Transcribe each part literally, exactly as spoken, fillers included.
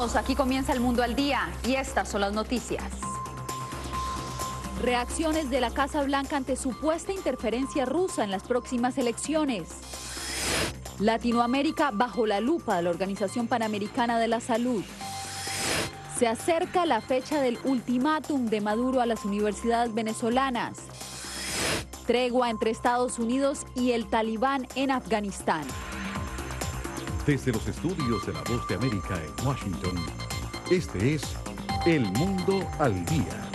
Bienvenidos, aquí comienza El Mundo al Día y estas son las noticias. Reacciones de la Casa Blanca ante supuesta interferencia rusa en las próximas elecciones. Latinoamérica bajo la lupa de la Organización Panamericana de la Salud. Se acerca la fecha del ultimátum de Maduro a las universidades venezolanas. Tregua entre Estados Unidos y el Talibán en Afganistán. Desde los estudios de La Voz de América en Washington, este es El Mundo al Día.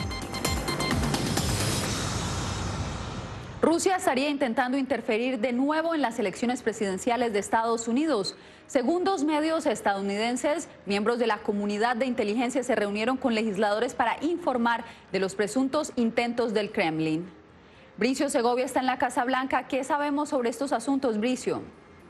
Rusia estaría intentando interferir de nuevo en las elecciones presidenciales de Estados Unidos. Según dos medios estadounidenses, miembros de la comunidad de inteligencia se reunieron con legisladores para informar de los presuntos intentos del Kremlin. Bricio Segovia está en la Casa Blanca. ¿Qué sabemos sobre estos asuntos, Bricio?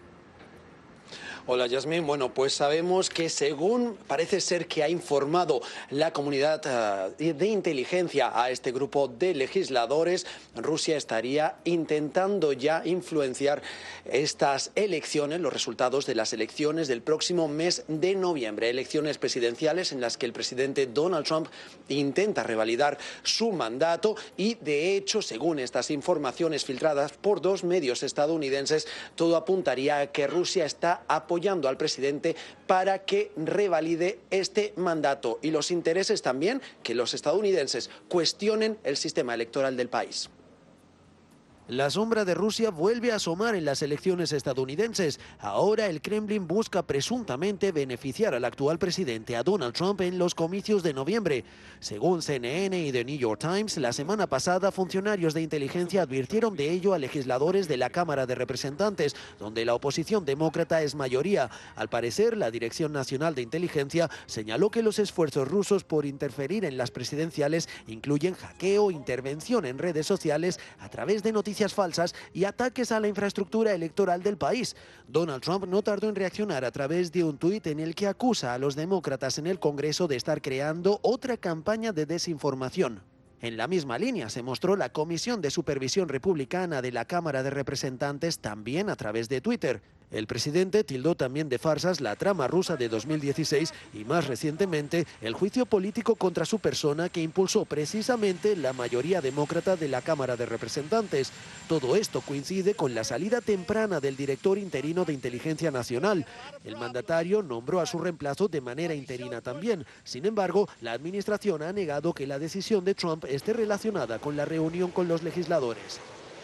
Hola, Yasmín. Bueno, pues sabemos que según parece ser que ha informado la comunidad uh, de inteligencia a este grupo de legisladores, Rusia estaría intentando ya influenciar estas elecciones, los resultados de las elecciones del próximo mes de noviembre, elecciones presidenciales en las que el presidente Donald Trump intenta revalidar su mandato y, de hecho, según estas informaciones filtradas por dos medios estadounidenses, todo apuntaría a que Rusia está apoyando apoyando al presidente para que revalide este mandato y los intereses también que los estadounidenses cuestionen el sistema electoral del país. La sombra de Rusia vuelve a asomar en las elecciones estadounidenses. Ahora el Kremlin busca presuntamente beneficiar al actual presidente, a Donald Trump, en los comicios de noviembre. Según C N N y The New York Times, la semana pasada funcionarios de inteligencia advirtieron de ello a legisladores de la Cámara de Representantes, donde la oposición demócrata es mayoría. Al parecer, la Dirección Nacional de Inteligencia señaló que los esfuerzos rusos por interferir en las presidenciales incluyen hackeo, intervención en redes sociales a través de noticias falsas y ataques a la infraestructura electoral del país. Donald Trump no tardó en reaccionar a través de un tuit en el que acusa a los demócratas en el Congreso de estar creando otra campaña de desinformación. En la misma línea se mostró la Comisión de Supervisión Republicana de la Cámara de Representantes también a través de Twitter. El presidente tildó también de farsas la trama rusa de dos mil dieciséis y más recientemente el juicio político contra su persona que impulsó precisamente la mayoría demócrata de la Cámara de Representantes. Todo esto coincide con la salida temprana del director interino de Inteligencia Nacional. El mandatario nombró a su reemplazo de manera interina también. Sin embargo, la administración ha negado que la decisión de Trump esté relacionada con la reunión con los legisladores.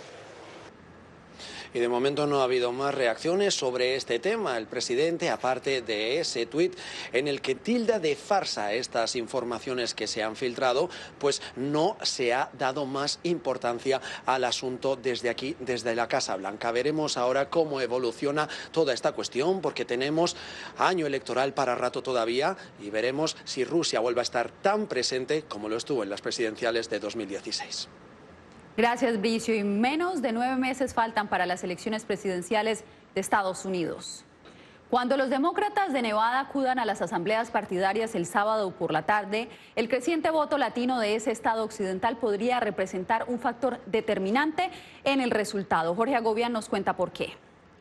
Y de momento no ha habido más reacciones sobre este tema. El presidente, aparte de ese tuit en el que tilda de farsa estas informaciones que se han filtrado, pues no se ha dado más importancia al asunto desde aquí, desde la Casa Blanca. Veremos ahora cómo evoluciona toda esta cuestión, porque tenemos año electoral para rato todavía y veremos si Rusia vuelve a estar tan presente como lo estuvo en las presidenciales de dos mil dieciséis. Gracias, Bricio. Y menos de nueve meses faltan para las elecciones presidenciales de Estados Unidos. Cuando los demócratas de Nevada acudan a las asambleas partidarias el sábado por la tarde, el creciente voto latino de ese estado occidental podría representar un factor determinante en el resultado. Jorge Agobián nos cuenta por qué.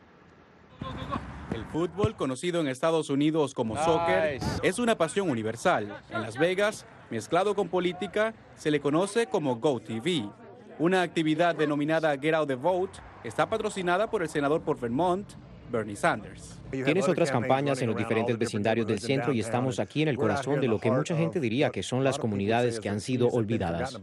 El fútbol, conocido en Estados Unidos como soccer, es una pasión universal. En Las Vegas, mezclado con política, se le conoce como GoTV. Una actividad denominada Get Out the Vote está patrocinada por el senador por Vermont, Bernie Sanders. Tienes otras campañas en los diferentes vecindarios del centro y estamos aquí en el corazón de lo que mucha gente diría que son las comunidades que han sido olvidadas.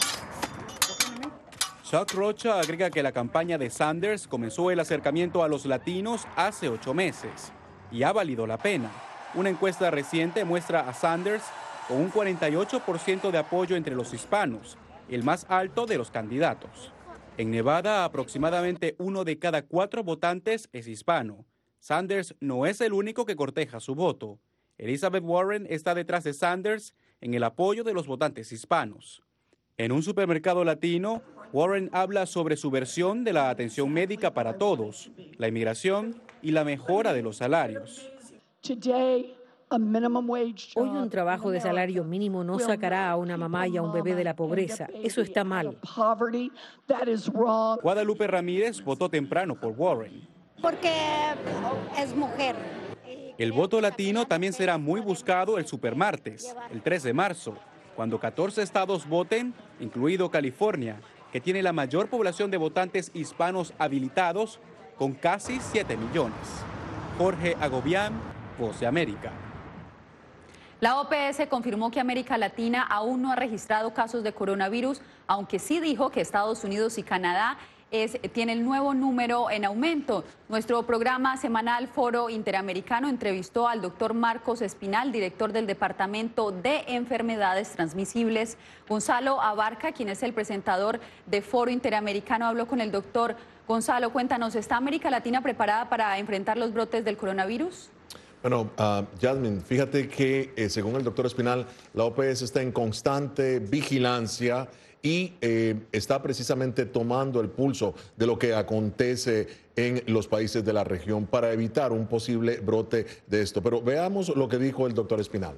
Chuck Rocha agrega que la campaña de Sanders comenzó el acercamiento a los latinos hace ocho meses y ha valido la pena. Una encuesta reciente muestra a Sanders con un cuarenta y ocho por ciento de apoyo entre los hispanos, el más alto de los candidatos. En Nevada, aproximadamente uno de cada cuatro votantes es hispano. Sanders no es el único que corteja su voto. Elizabeth Warren está detrás de Sanders en el apoyo de los votantes hispanos. En un supermercado latino, Warren habla sobre su versión de la atención médica para todos, la inmigración y la mejora de los salarios. Hoy un trabajo de salario mínimo no sacará a una mamá y a un bebé de la pobreza. Eso está mal. Guadalupe Ramírez votó temprano por Warren. Porque es mujer. El voto latino también será muy buscado el supermartes, el tres de marzo, cuando catorce estados voten, incluido California, que tiene la mayor población de votantes hispanos habilitados, con casi siete millones. Jorge Agobián, Voz de América. La O P S confirmó que América Latina aún no ha registrado casos de coronavirus, aunque sí dijo que Estados Unidos y Canadá Es, tiene el nuevo número en aumento. Nuestro programa semanal Foro Interamericano entrevistó al doctor Marcos Espinal, director del Departamento de Enfermedades Transmisibles. Gonzalo Abarca, quien es el presentador de Foro Interamericano, habló con el doctor. Gonzalo, cuéntanos, ¿está América Latina preparada para enfrentar los brotes del coronavirus? Bueno, uh, Jasmine, fíjate que eh, según el doctor Espinal, la O P S está en constante vigilancia y eh, está precisamente tomando el pulso de lo que acontece en los países de la región para evitar un posible brote de esto. Pero veamos lo que dijo el doctor Espinal.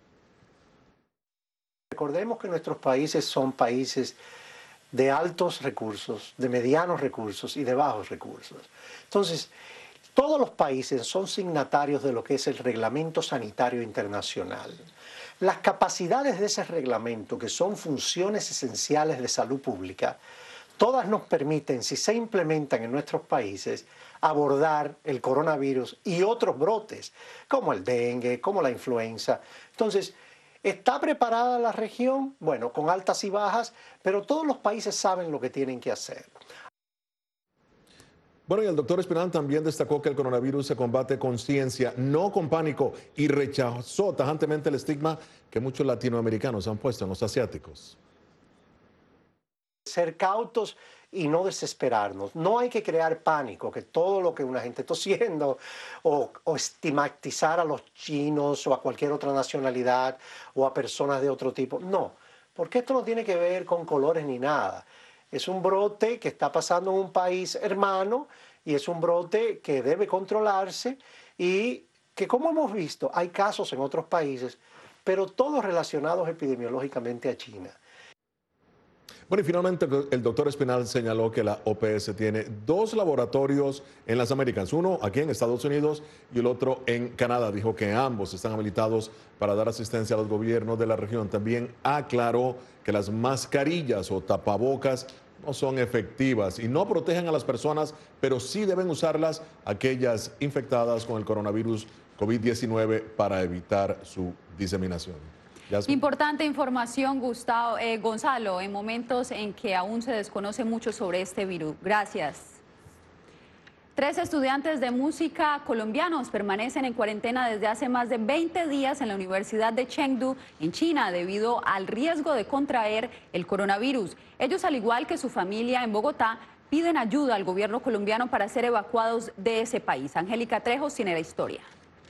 Recordemos que nuestros países son países de altos recursos, de medianos recursos y de bajos recursos. Entonces, todos los países son signatarios de lo que es el Reglamento Sanitario Internacional. Las capacidades de ese reglamento, que son funciones esenciales de salud pública, todas nos permiten, si se implementan en nuestros países, abordar el coronavirus y otros brotes, como el dengue, como la influenza. Entonces, ¿está preparada la región? Bueno, con altas y bajas, pero todos los países saben lo que tienen que hacer. Bueno, y el doctor Espinal también destacó que el coronavirus se combate con ciencia, no con pánico, y rechazó tajantemente el estigma que muchos latinoamericanos han puesto en los asiáticos. Ser cautos y no desesperarnos. No hay que crear pánico, que todo lo que una gente está tosiendo o, o estigmatizar a los chinos o a cualquier otra nacionalidad o a personas de otro tipo. No, porque esto no tiene que ver con colores ni nada. Es un brote que está pasando en un país hermano y es un brote que debe controlarse y que, como hemos visto, hay casos en otros países, pero todos relacionados epidemiológicamente a China. Bueno, y finalmente el doctor Espinal señaló que la O P S tiene dos laboratorios en las Américas, uno aquí en Estados Unidos y el otro en Canadá. Dijo que ambos están habilitados para dar asistencia a los gobiernos de la región. También aclaró que las mascarillas o tapabocas no son efectivas y no protegen a las personas, pero sí deben usarlas aquellas infectadas con el coronavirus COVID diecinueve para evitar su diseminación. Importante información, Gustavo, eh, Gonzalo, en momentos en que aún se desconoce mucho sobre este virus. Gracias. Tres estudiantes de música colombianos permanecen en cuarentena desde hace más de veinte días en la Universidad de Chengdu, en China, debido al riesgo de contraer el coronavirus. Ellos, al igual que su familia en Bogotá, piden ayuda al gobierno colombiano para ser evacuados de ese país. Angélica Trejos tiene la historia.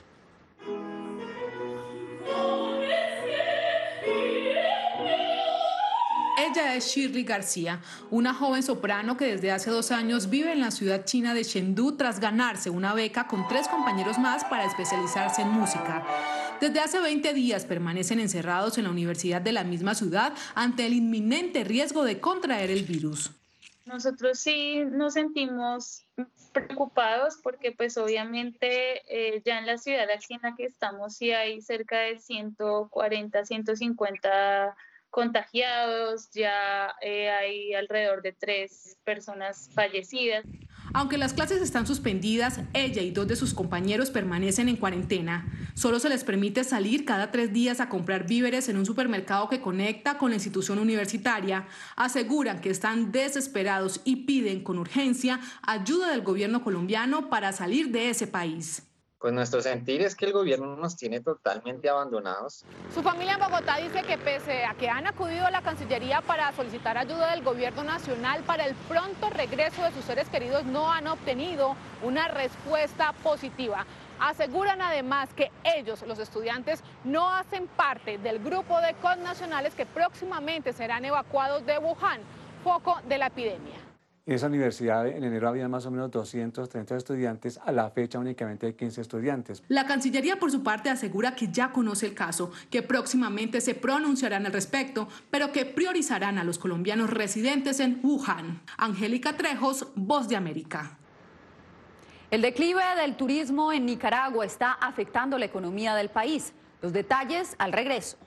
Ella es Shirley García, una joven soprano que desde hace dos años vive en la ciudad china de Chengdu tras ganarse una beca con tres compañeros más para especializarse en música. Desde hace veinte días permanecen encerrados en la universidad de la misma ciudad ante el inminente riesgo de contraer el virus. Nosotros sí nos sentimos preocupados porque pues obviamente eh, ya en la ciudad aquí en la que estamos sí hay cerca de ciento cuarenta, ciento cincuenta contagiados, ya eh, hay alrededor de tres personas fallecidas. Aunque las clases están suspendidas, ella y dos de sus compañeros permanecen en cuarentena. Solo se les permite salir cada tres días a comprar víveres en un supermercado que conecta con la institución universitaria. Aseguran que están desesperados y piden con urgencia ayuda del gobierno colombiano para salir de ese país. Pues nuestro sentir es que el gobierno nos tiene totalmente abandonados. Su familia en Bogotá dice que pese a que han acudido a la Cancillería para solicitar ayuda del gobierno nacional para el pronto regreso de sus seres queridos, no han obtenido una respuesta positiva. Aseguran además que ellos, los estudiantes, no hacen parte del grupo de connacionales que próximamente serán evacuados de Wuhan, foco de la epidemia. En esa universidad en enero había más o menos doscientos treinta estudiantes, a la fecha únicamente hay quince estudiantes. La Cancillería por su parte asegura que ya conoce el caso, que próximamente se pronunciarán al respecto, pero que priorizarán a los colombianos residentes en Wuhan. Angélica Trejos, Voz de América. El declive del turismo en Nicaragua está afectando la economía del país. Los detalles al regreso.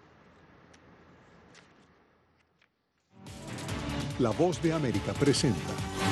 La Voz de América presenta.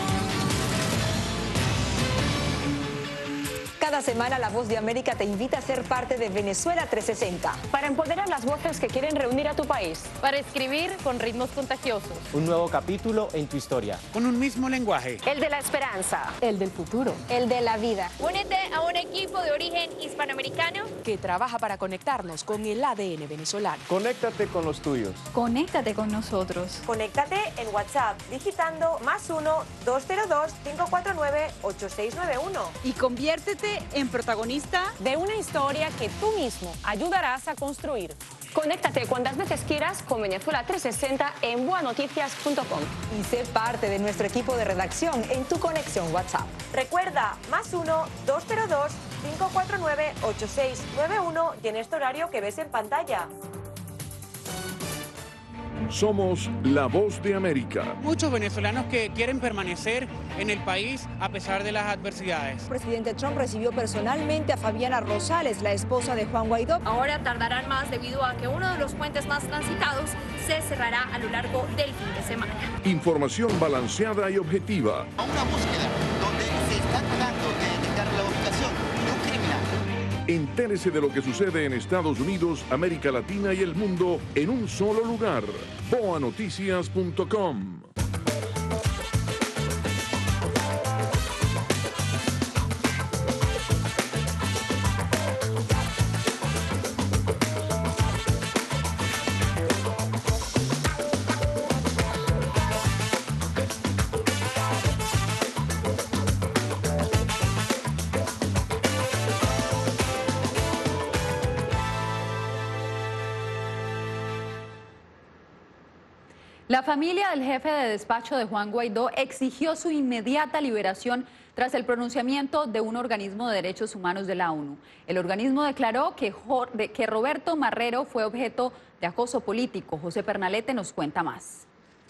Cada semana La Voz de América te invita a ser parte de Venezuela trescientos sesenta. Para empoderar las voces que quieren reunir a tu país. Para escribir con ritmos contagiosos. Un nuevo capítulo en tu historia. Con un mismo lenguaje. El de la esperanza. El del futuro. El de la vida. Únete a un equipo de origen hispanoamericano que trabaja para conectarnos con el A D N venezolano. Conéctate con los tuyos. Conéctate con nosotros. Conéctate en WhatsApp digitando más uno dos cero dos cinco cuatro nueve ocho seis nueve uno. Y conviértete en protagonista de una historia que tú mismo ayudarás a construir. Conéctate cuantas veces quieras con Venezuela trescientos sesenta en boa noticias punto com. Y sé parte de nuestro equipo de redacción en tu conexión WhatsApp. Recuerda, más uno dos cero dos cinco cuatro nueve ocho seis nueve uno y en este horario que ves en pantalla. Somos la Voz de América. Muchos venezolanos que quieren permanecer en el país a pesar de las adversidades. El presidente Trump recibió personalmente a Fabiana Rosales, la esposa de Juan Guaidó. Ahora tardarán más debido a que uno de los puentes más transitados se cerrará a lo largo del fin de semana. Información balanceada y objetiva. A una búsqueda donde se está tratando de detectar la ubicación de un criminal. Entérese de lo que sucede en Estados Unidos, América Latina y el mundo en un solo lugar. boa noticias punto com. La familia del jefe de despacho de Juan Guaidó exigió su inmediata liberación tras el pronunciamiento de un organismo de derechos humanos de la ONU. El organismo declaró que, que Roberto Marrero fue objeto de acoso político. José Pernalete nos cuenta más.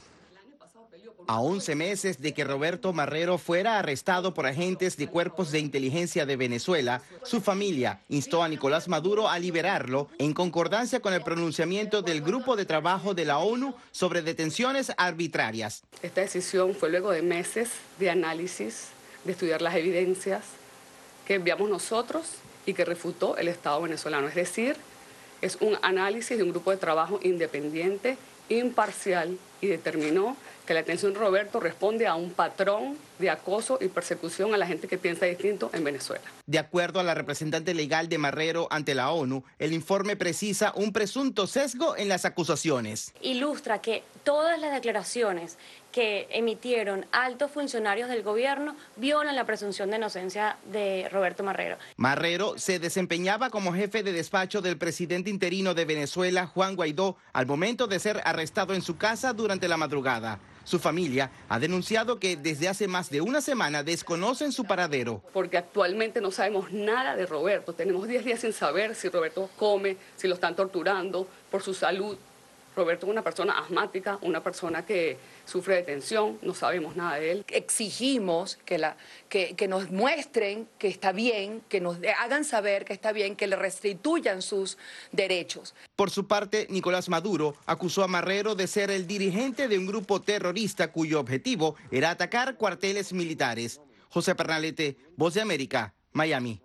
A once meses de que Roberto Marrero fuera arrestado por agentes de cuerpos de inteligencia de Venezuela, su familia instó a Nicolás Maduro a liberarlo en concordancia con el pronunciamiento del Grupo de Trabajo de la ONU sobre detenciones arbitrarias. Esta decisión fue luego de meses de análisis, de estudiar las evidencias que enviamos nosotros y que refutó el Estado venezolano. Es decir, es un análisis de un grupo de trabajo independiente, imparcial, y determinó que la detención de Roberto responde a un patrón de acoso y persecución a la gente que piensa distinto en Venezuela. De acuerdo a la representante legal de Marrero ante la ONU, el informe precisa un presunto sesgo en las acusaciones. Ilustra que todas las declaraciones que emitieron altos funcionarios del gobierno violan la presunción de inocencia de Roberto Marrero. Marrero se desempeñaba como jefe de despacho del presidente interino de Venezuela, Juan Guaidó, al momento de ser arrestado en su casa durante la madrugada. Su familia ha denunciado que desde hace más de una semana desconocen su paradero. Porque actualmente no sabemos nada de Roberto. Tenemos diez días sin saber si Roberto come, si lo están torturando por su salud. Roberto es una persona asmática, una persona que sufre de tensión, no sabemos nada de él. Exigimos que, la, que, que nos muestren que está bien, que nos hagan saber que está bien, que le restituyan sus derechos. Por su parte, Nicolás Maduro acusó a Marrero de ser el dirigente de un grupo terrorista cuyo objetivo era atacar cuarteles militares. José Pernalete, Voz de América, Miami.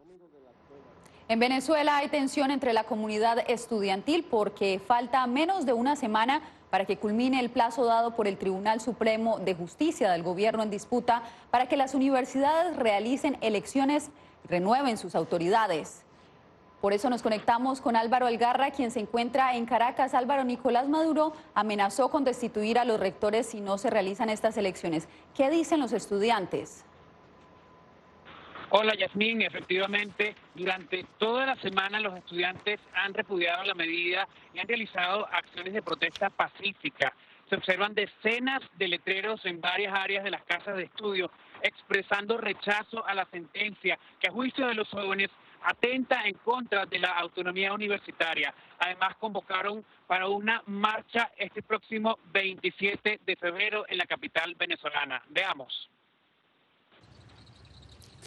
En Venezuela hay tensión entre la comunidad estudiantil porque falta menos de una semana para que culmine el plazo dado por el Tribunal Supremo de Justicia del gobierno en disputa para que las universidades realicen elecciones y renueven sus autoridades. Por eso nos conectamos con Álvaro Algarra, quien se encuentra en Caracas. Álvaro, Nicolás Maduro amenazó con destituir a los rectores si no se realizan estas elecciones. ¿Qué dicen los estudiantes? Hola Yasmín, efectivamente, durante toda la semana los estudiantes han repudiado la medida y han realizado acciones de protesta pacífica. Se observan decenas de letreros en varias áreas de las casas de estudio expresando rechazo a la sentencia que a juicio de los jóvenes atenta en contra de la autonomía universitaria. Además convocaron para una marcha este próximo veintisiete de febrero en la capital venezolana. Veamos.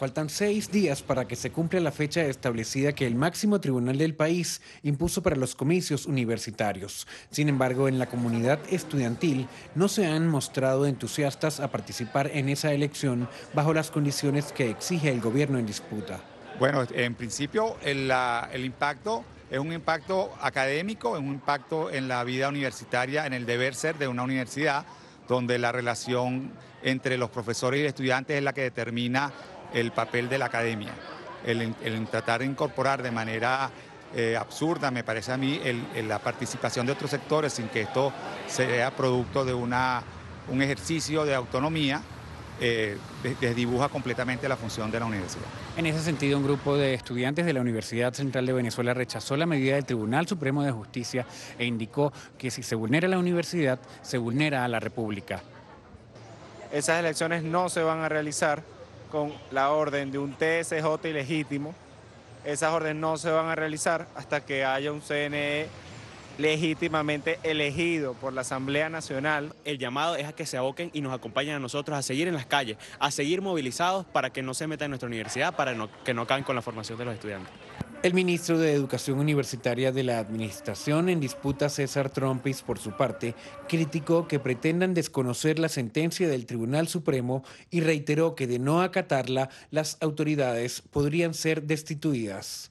Faltan seis días para que se cumpla la fecha establecida que el máximo tribunal del país impuso para los comicios universitarios. Sin embargo, en la comunidad estudiantil no se han mostrado entusiastas a participar en esa elección bajo las condiciones que exige el gobierno en disputa. Bueno, en principio el, la, el impacto es un impacto académico, es un impacto en la vida universitaria, en el deber ser de una universidad, donde la relación entre los profesores y estudiantes es la que determina el papel de la academia. El, el tratar de incorporar de manera eh, absurda, me parece a mí, el, el, la participación de otros sectores sin que esto sea producto de una, un ejercicio de autonomía, eh, desdibuja completamente la función de la universidad. En ese sentido, un grupo de estudiantes de la Universidad Central de Venezuela rechazó la medida del Tribunal Supremo de Justicia e indicó que si se vulnera la universidad, se vulnera a la República. Esas elecciones no se van a realizar con la orden de un T S J ilegítimo. Esas órdenes no se van a realizar hasta que haya un C N E legítimamente elegido por la Asamblea Nacional. El llamado es a que se aboquen y nos acompañen a nosotros a seguir en las calles, a seguir movilizados para que no se metan en nuestra universidad, para no, que no acaben con la formación de los estudiantes. El ministro de Educación Universitaria de la Administración en disputa, César Trompis, por su parte, criticó que pretendan desconocer la sentencia del Tribunal Supremo y reiteró que de no acatarla, las autoridades podrían ser destituidas.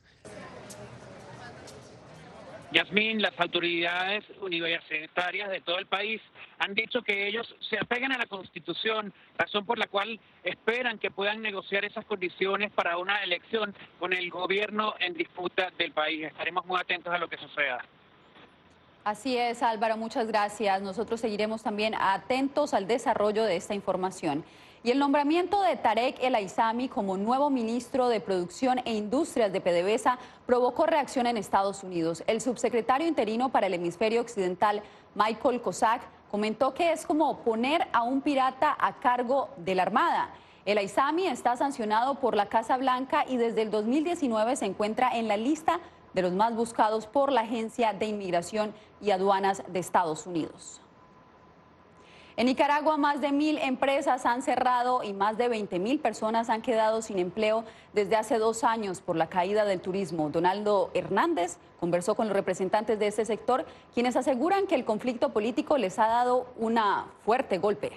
Yasmín, las autoridades universitarias de todo el país han dicho que ellos se apegan a la Constitución, razón por la cual esperan que puedan negociar esas condiciones para una elección con el gobierno en disputa del país. Estaremos muy atentos a lo que suceda. Así es, Álvaro, muchas gracias. Nosotros seguiremos también atentos al desarrollo de esta información. Y el nombramiento de Tarek El Aizami como nuevo ministro de Producción e Industrias de PDVSA provocó reacción en Estados Unidos. El subsecretario interino para el hemisferio occidental, Michael Kozak, comentó que es como poner a un pirata a cargo de la Armada. El Aizami está sancionado por la Casa Blanca y desde el dos mil diecinueve se encuentra en la lista de los más buscados por la Agencia de Inmigración y Aduanas de Estados Unidos. En Nicaragua, más de mil empresas han cerrado y más de veinte mil personas han quedado sin empleo desde hace dos años por la caída del turismo. Donaldo Hernández conversó con los representantes de este sector, quienes aseguran que el conflicto político les ha dado un fuerte golpe.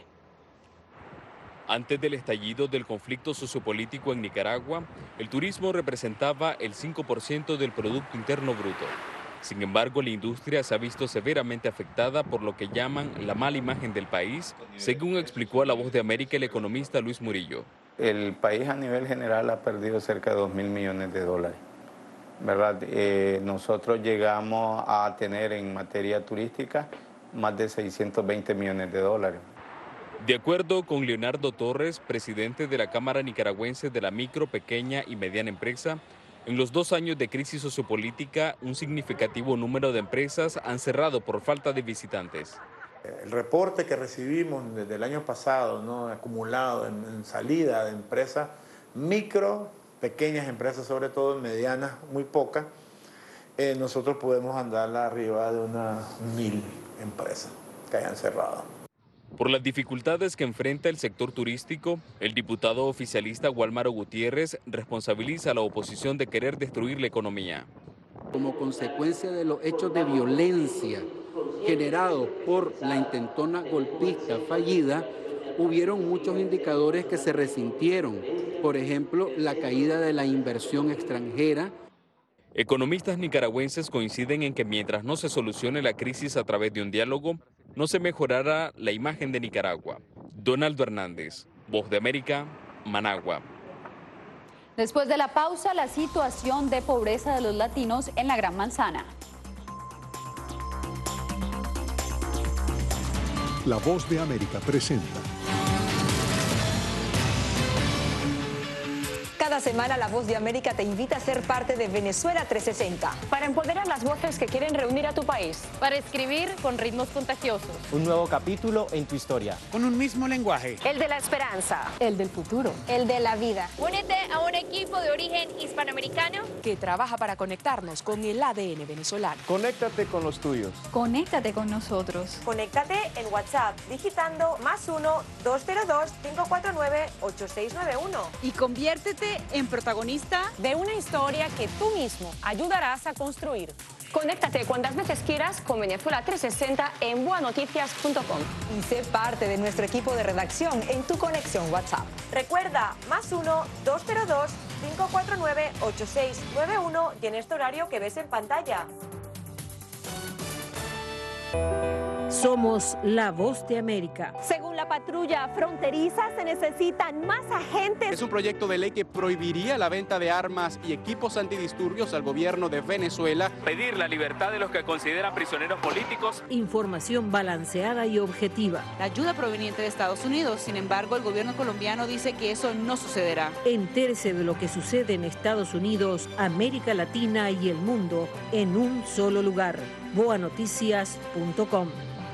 Antes del estallido del conflicto sociopolítico en Nicaragua, el turismo representaba el cinco por ciento del Producto Interno Bruto. Sin embargo, la industria se ha visto severamente afectada por lo que llaman la mala imagen del país, según explicó a La Voz de América el economista Luis Murillo. El país a nivel general ha perdido cerca de dos mil millones de dólares, ¿verdad? Eh, nosotros llegamos a tener en materia turística más de seiscientos veinte millones de dólares. De acuerdo con Leonardo Torres, presidente de la Cámara Nicaragüense de la Micro, Pequeña y Mediana Empresa, en los dos años de crisis sociopolítica, un significativo número de empresas han cerrado por falta de visitantes. El reporte que recibimos desde el año pasado, ¿no?, acumulado en, en salida de empresas, micro, pequeñas empresas, sobre todo medianas, muy pocas, eh, nosotros podemos andar arriba de unas mil empresas que hayan cerrado. Por las dificultades que enfrenta el sector turístico, el diputado oficialista Gualmaro Gutiérrez responsabiliza a la oposición de querer destruir la economía. Como consecuencia de los hechos de violencia generados por la intentona golpista fallida, hubieron muchos indicadores que se resintieron. Por ejemplo, la caída de la inversión extranjera. Economistas nicaragüenses coinciden en que mientras no se solucione la crisis a través de un diálogo, no se mejorará la imagen de Nicaragua. Donaldo Hernández, Voz de América, Managua. Después de la pausa, la situación de pobreza de los latinos en la Gran Manzana. La Voz de América presenta. Cada Cada semana La Voz de América te invita a ser parte de Venezuela trescientos sesenta. Para empoderar las voces que quieren reunir a tu país. Para escribir con ritmos contagiosos. Un nuevo capítulo en tu historia. Con un mismo lenguaje. El de la esperanza. El del futuro. El de la vida. Únete a un equipo de origen hispanoamericano que trabaja para conectarnos con el A D N venezolano. Conéctate con los tuyos. Conéctate con nosotros. Conéctate en WhatsApp digitando más uno dos cero dos cinco cuatro nueve ocho seis nueve uno. Y conviértete en protagonista de una historia que tú mismo ayudarás a construir. Conéctate cuantas veces quieras con Venezuela trescientos sesenta en boa noticias punto com. Y sé parte de nuestro equipo de redacción en tu conexión WhatsApp. Recuerda, más uno dos cero dos cinco cuatro nueve ocho seis nueve uno y en este horario que ves en pantalla. Somos la voz de América. Según la patrulla fronteriza, se necesitan más agentes. Es un proyecto de ley que prohibiría la venta de armas y equipos antidisturbios al gobierno de Venezuela. Pedir la libertad de los que consideran prisioneros políticos. Información balanceada y objetiva. La ayuda proveniente de Estados Unidos, sin embargo, el gobierno colombiano dice que eso no sucederá. Entérese de lo que sucede en Estados Unidos, América Latina y el mundo en un solo lugar. boa noticias punto com.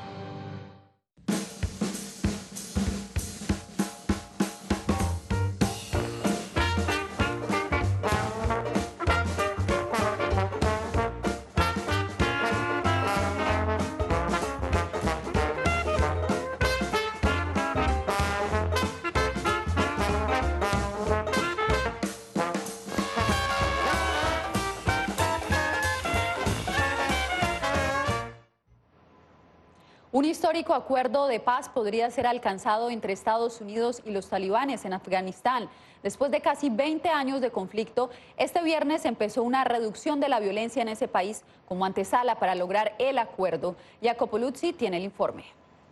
Un histórico acuerdo de paz podría ser alcanzado entre Estados Unidos y los talibanes en Afganistán. Después de casi veinte años de conflicto, este viernes empezó una reducción de la violencia en ese país como antesala para lograr el acuerdo. Jacopo Luzzi tiene el informe.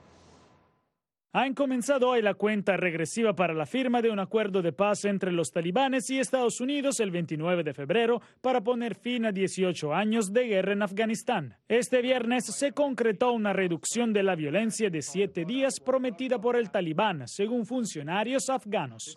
Han comenzado hoy la cuenta regresiva para la firma de un acuerdo de paz entre los talibanes y Estados Unidos el veintinueve de febrero para poner fin a dieciocho años de guerra en Afganistán. Este viernes se concretó una reducción de la violencia de siete días prometida por el talibán, según funcionarios afganos.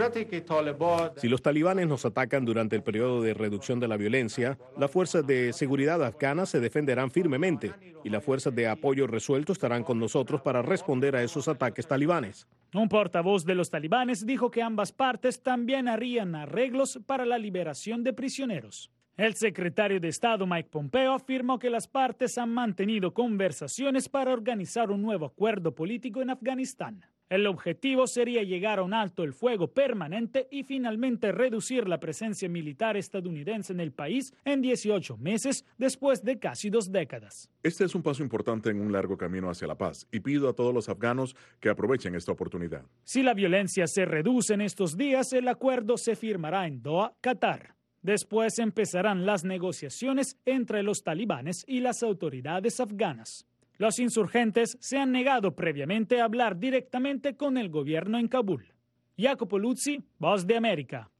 Si los talibanes nos atacan durante el periodo de reducción de la violencia, las fuerzas de seguridad afganas se defenderán firmemente y las fuerzas de apoyo resuelto estarán con nosotros para responder a esos ataques talibanes. Un portavoz de los talibanes dijo que ambas partes también harían arreglos para la liberación de prisioneros. El secretario de Estado Mike Pompeo afirmó que las partes han mantenido conversaciones para organizar un nuevo acuerdo político en Afganistán. El objetivo sería llegar a un alto el fuego permanente y finalmente reducir la presencia militar estadounidense en el país en dieciocho meses después de casi dos décadas. Este es un paso importante en un largo camino hacia la paz y pido a todos los afganos que aprovechen esta oportunidad. Si la violencia se reduce en estos días, el acuerdo se firmará en Doha, Qatar. Después empezarán las negociaciones entre los talibanes y las autoridades afganas. Los insurgentes se han negado previamente a hablar directamente con el gobierno en Kabul. Jacopo Luzzi, Voz de América.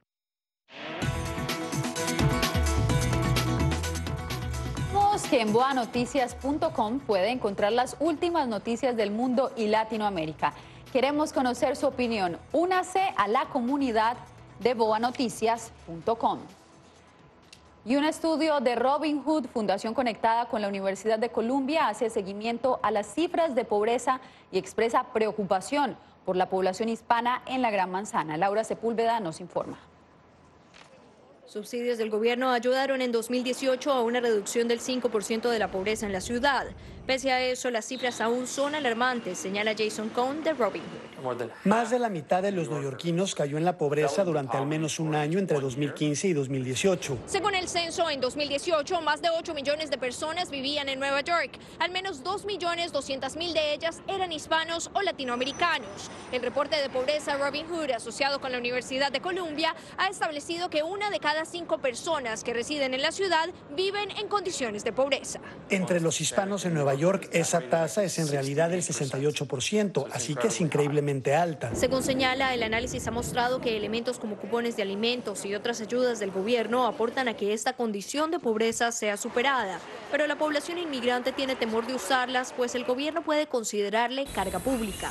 Que en boa noticias punto com puede encontrar las últimas noticias del mundo y Latinoamérica. Queremos conocer su opinión. Únase a la comunidad de boa noticias punto com. Y un estudio de Robin Hood, Fundación conectada con la Universidad de Columbia, hace seguimiento a las cifras de pobreza y expresa preocupación por la población hispana en la Gran Manzana. Laura Sepúlveda nos informa. Subsidios del gobierno ayudaron en dos mil dieciocho a una reducción del cinco por ciento de la pobreza en la ciudad. Pese a eso, las cifras aún son alarmantes, señala Jason Cohn de Robin Hood. Más de la mitad de los neoyorquinos cayó en la pobreza durante al menos un año entre dos mil quince y dos mil dieciocho. Según el censo, en dos mil dieciocho, más de ocho millones de personas vivían en Nueva York. Al menos dos millones doscientos mil de ellas eran hispanos o latinoamericanos. El reporte de pobreza Robin Hood, asociado con la Universidad de Columbia, ha establecido que una de cada cinco personas que residen en la ciudad viven en condiciones de pobreza. Entre los hispanos en Nueva York, esa tasa es en realidad del sesenta y ocho por ciento, así que es increíblemente alta. Según señala, el análisis ha mostrado que elementos como cupones de alimentos y otras ayudas del gobierno aportan a que esta condición de pobreza sea superada. Pero la población inmigrante tiene temor de usarlas, pues el gobierno puede considerarle carga pública.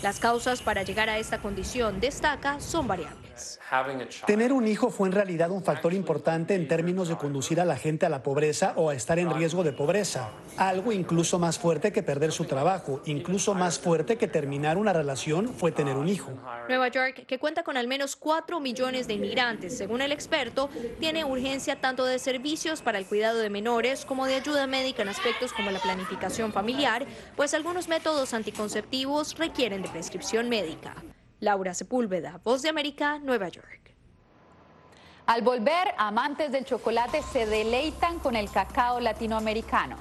Las causas para llegar a esta condición, destaca, son variables. Tener un hijo fue en realidad un factor importante en términos de conducir a la gente a la pobreza o a estar en riesgo de pobreza. Algo incluso más fuerte que perder su trabajo, incluso más fuerte que terminar una relación, fue tener un hijo. Nueva York, que cuenta con al menos cuatro millones de inmigrantes, según el experto, tiene urgencia tanto de servicios para el cuidado de menores como de ayuda médica en aspectos como la planificación familiar, pues algunos métodos anticonceptivos requieren de prescripción médica. Laura Sepúlveda, Voz de América, Nueva York. Al volver, amantes del chocolate se deleitan con el cacao latinoamericano.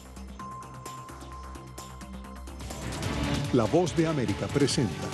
La Voz de América presenta.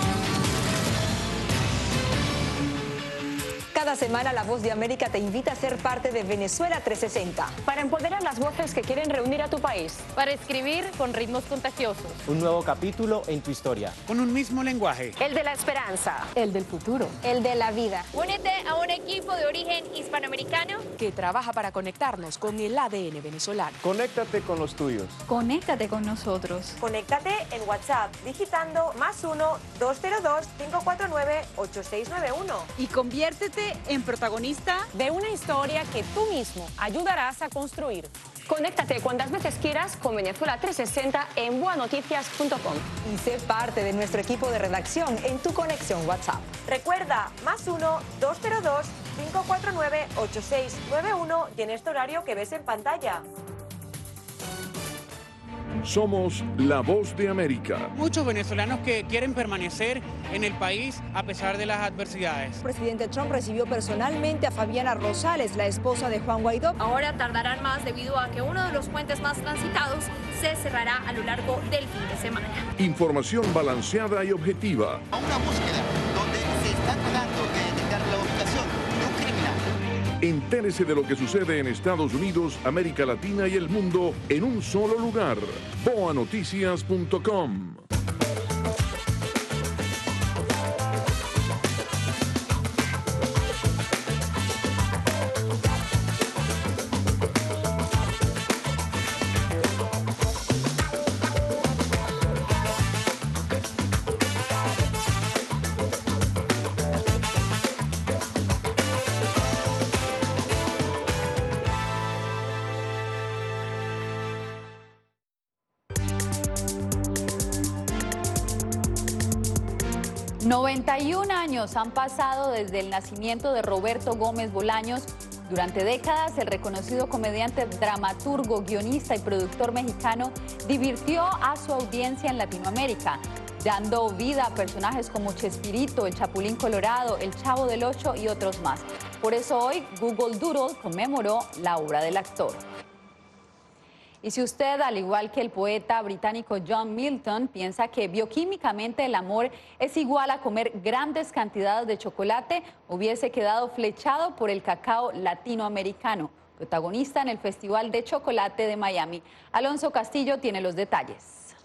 Cada semana La Voz de América te invita a ser parte de Venezuela trescientos sesenta. Para empoderar las voces que quieren reunir a tu país. Para escribir con ritmos contagiosos. Un nuevo capítulo en tu historia. Con un mismo lenguaje. El de la esperanza. El del futuro. El de la vida. Únete a un equipo de origen hispanoamericano que trabaja para conectarnos con el A D N venezolano. Conéctate con los tuyos. Conéctate con nosotros. Conéctate en WhatsApp digitando más uno, dos cero dos, cinco cuatro nueve, ocho seis nueve uno. Y conviértete en protagonista de una historia que tú mismo ayudarás a construir. Conéctate cuantas veces quieras con Venezuela trescientos sesenta en boa noticias punto com. Y sé parte de nuestro equipo de redacción en tu conexión WhatsApp. Recuerda, más uno, dos cero dos, cinco cuatro nueve, ocho seis nueve uno y en este horario que ves en pantalla. Somos la Voz de América. Muchos venezolanos que quieren permanecer en el país a pesar de las adversidades. El presidente Trump recibió personalmente a Fabiana Rosales, la esposa de Juan Guaidó. Ahora tardarán más debido a que uno de los puentes más transitados se cerrará a lo largo del fin de semana. Información balanceada y objetiva. A una búsqueda donde se está tratando de detectar la ubicación de un criminal. Entérese de lo que sucede en Estados Unidos, América Latina y el mundo en un solo lugar. boa noticias punto com. noventa y un años han pasado desde el nacimiento de Roberto Gómez Bolaños. Durante décadas, el reconocido comediante, dramaturgo, guionista y productor mexicano divirtió a su audiencia en Latinoamérica, dando vida a personajes como Chespirito, el Chapulín Colorado, el Chavo del Ocho y otros más. Por eso hoy Google Doodle conmemoró la obra del actor. Y si usted, al igual que el poeta británico John Milton, piensa que bioquímicamente el amor es igual a comer grandes cantidades de chocolate, hubiese quedado flechado por el cacao latinoamericano, protagonista en el Festival de Chocolate de Miami. Alonso Castillo tiene los detalles.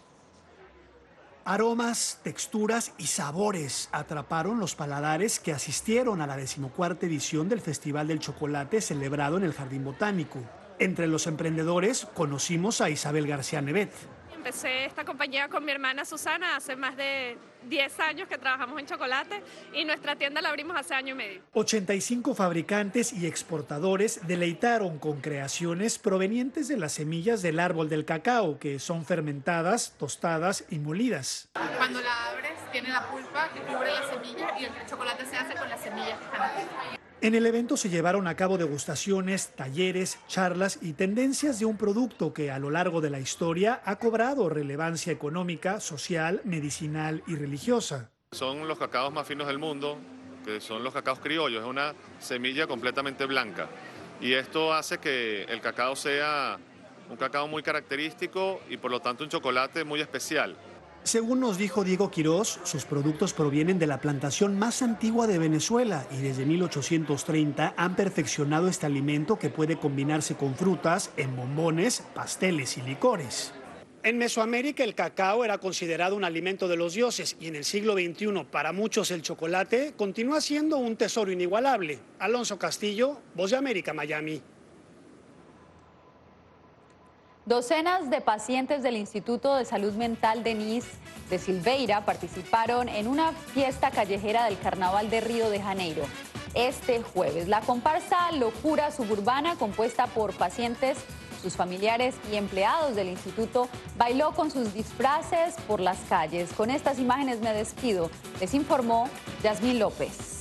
Aromas, texturas y sabores atraparon los paladares que asistieron a la decimocuarta edición del Festival del Chocolate celebrado en el Jardín Botánico. Entre los emprendedores conocimos a Isabel García Nevet. Empecé esta compañía con mi hermana Susana hace más de diez años que trabajamos en chocolate y nuestra tienda la abrimos hace año y medio. ochenta y cinco fabricantes y exportadores deleitaron con creaciones provenientes de las semillas del árbol del cacao, que son fermentadas, tostadas y molidas. Cuando la abres tiene la pulpa que cubre la semilla y el chocolate se hace con las semillas que están aquí. En el evento se llevaron a cabo degustaciones, talleres, charlas y tendencias de un producto que a lo largo de la historia ha cobrado relevancia económica, social, medicinal y religiosa. Son los cacaos más finos del mundo, que son los cacaos criollos, es una semilla completamente blanca. Y esto hace que el cacao sea un cacao muy característico y por lo tanto un chocolate muy especial. Según nos dijo Diego Quirós, sus productos provienen de la plantación más antigua de Venezuela y desde mil ochocientos treinta han perfeccionado este alimento que puede combinarse con frutas, en bombones, pasteles y licores. En Mesoamérica el cacao era considerado un alimento de los dioses y en el siglo veintiuno para muchos el chocolate continúa siendo un tesoro inigualable. Alonso Castillo, Voz de América, Miami. Docenas de pacientes del Instituto de Salud Mental Denis de Silveira participaron en una fiesta callejera del Carnaval de Río de Janeiro este jueves. La comparsa Locura Suburbana, compuesta por pacientes, sus familiares y empleados del instituto, bailó con sus disfraces por las calles. Con estas imágenes me despido. Les informó Yasmín López.